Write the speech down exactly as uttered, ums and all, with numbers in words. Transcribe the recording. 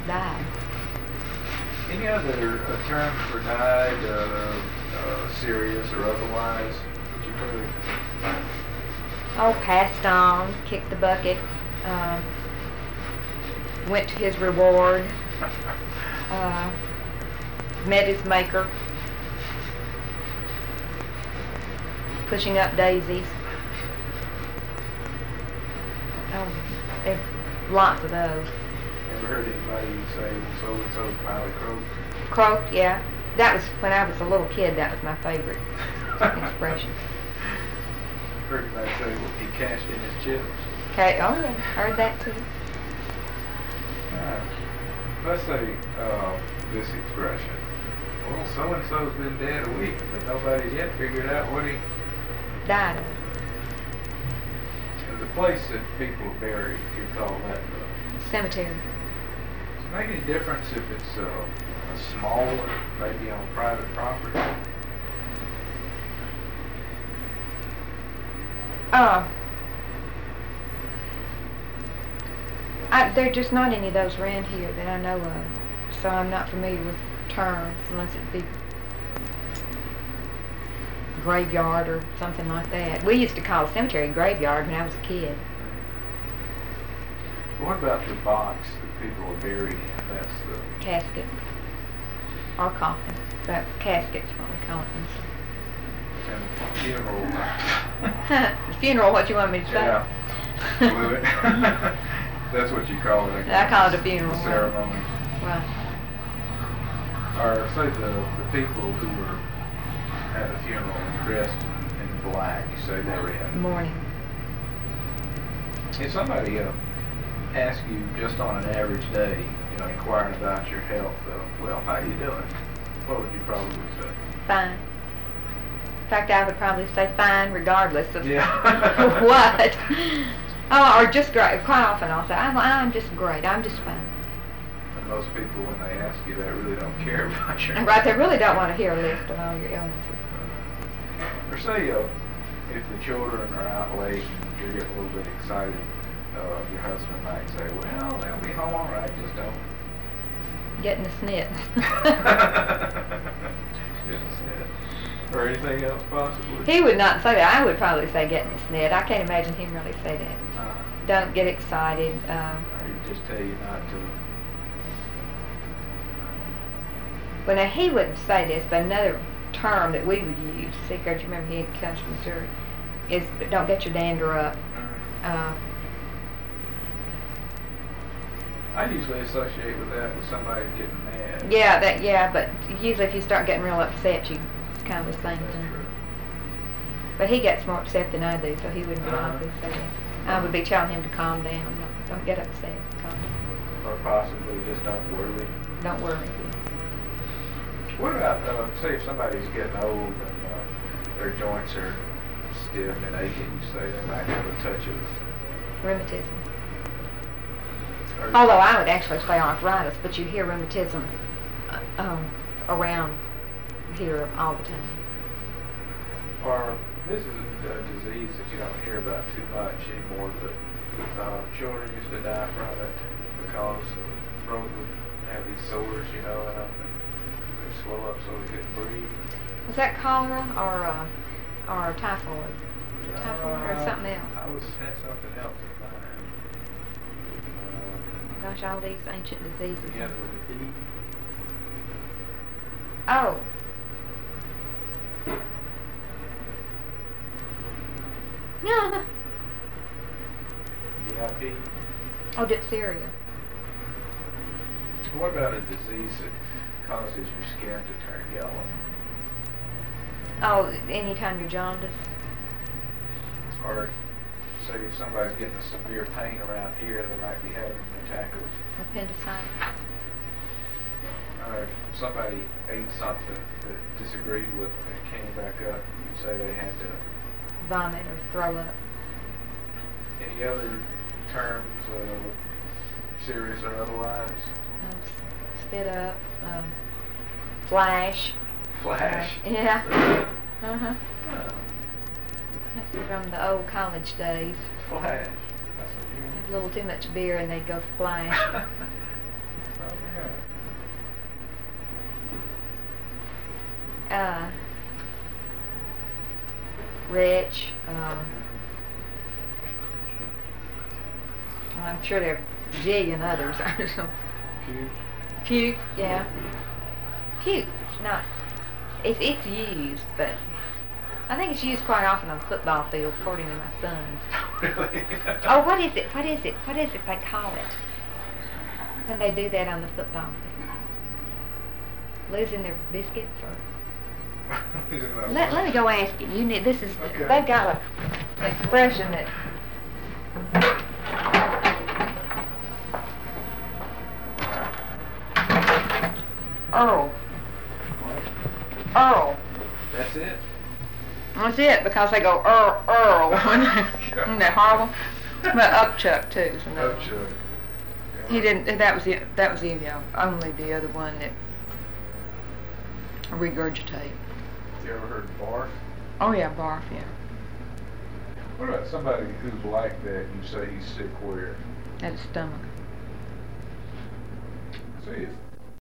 died. Any other uh, terms for died, uh, uh, serious or otherwise, that you've heard? Oh, passed on, kicked the bucket, um, went to his reward, uh, met his maker, pushing up daisies. Oh, there, lots of those. Ever heard anybody say so and so finally croaked? Croaked, yeah. That was when I was a little kid. That was my favorite expression. Heard anybody say, well, he cashed in his chips. Okay. Oh yeah, heard that too. Uh, let's say uh, this expression. Well, so and so's been dead a week, but nobody's yet figured out what he Died of. And the place that people are buried. You call that the Cemetery. Does it make any difference if it's uh, a small one, maybe on private property? Uh, I, there are just not any of those around here that I know of, so I'm not familiar with terms unless it be graveyard or something like that. We used to call a cemetery a graveyard when I was a kid. What about the box that people are buried in? That's the Casket or coffin, but casket's what we call it. and the funeral. The funeral, what you want me to say? Yeah. Fluid. That's what you call it. I call it a funeral. The ceremony. Right. Or say the, the people who were at a funeral and dressed in, in black, you say they were in. Morning. If somebody uh, asks you just on an average day, you know, inquiring about your health, uh, well, how you doing? What would you probably say? Fine. In fact, I would probably say fine regardless of Yeah. what. Oh, or just great. Quite often I'll say, I'm, I'm just great. I'm just fine. And most people, when they ask you, they really don't care about your Right, they really don't want to hear a list of all your illnesses. Or say, uh, if the children are out late and you're getting a little bit excited, uh, your husband might say, well, they'll be home all right, just don't. Getting the snit. Getting a snit. Or anything else possibly? He would not say that. I would probably say getting the snit. I can't imagine him really say that. Uh, Don't get excited. Um, or he'd just tell you not to. well, now he wouldn't say this, but another term that we would use, see, because you remember he comes from Missouri, is don't get your dander up. Uh, I usually associate with that with somebody getting mad. yeah, that yeah, but usually if you start getting real upset, you it's kind of the same That's thing. true. But he gets more upset than I do, so he wouldn't be Uh-huh. likely to say that. I would be telling him to calm down. Don't, don't get upset. Calm down. Or possibly just don't worry. Don't worry. What about, uh, say if somebody's getting old and uh, their joints are stiff and aching, you say they might have a touch of... Rheumatism. or- Although I would actually say arthritis, but you hear rheumatism uh, um, around here all the time. Or this is a, a disease that you don't hear about too much anymore, but uh, children used to die from it because the throat would have these sores, you know, and uh, they'd swell up so they couldn't breathe. Was that cholera or uh, or typhoid? Typhoid or Uh, something else? I was had something else in mind. Uh, Gosh, all these ancient diseases. together with the E. Oh. Yeah. D I P. Oh, diphtheria. What about a disease that causes your skin to turn yellow? Oh, anytime you're jaundiced. Or say if somebody's getting a severe pain around here, they might be having an attack of, Appendicitis. or if somebody ate something that disagreed with them and came back up, you say they had to. Vomit or throw up. Any other terms, uh, serious or otherwise? Uh, spit up. Um, flash. Flash. Uh, yeah. Uh-huh. Uh, That's from the old college days. flash. That's what you Have a little too much beer and they'd go flash. mean. uh, Rich, um, I'm sure there are a jillion others. I don't know. Cute. Puke, yeah. Puke, not, it's, it's used, but I think it's used quite often on the football field, according to my sons. Really? Oh, what is it? What is it? What is it they call it when they do that on the football field? Losing their biscuits or? Let, let me go ask you. You need, this is, Okay. they've got a, an expression that. Earl. What? Earl. That's it? That's it, because they go Earl, Earl. Isn't that horrible? But Upchuck too is another one. Upchuck. He didn't, that was the, that was the, uh, only the other one that regurgitate. You ever heard barf? Oh yeah, barf, yeah. What about somebody who's like that, you say he's sick where? At his stomach. See, it's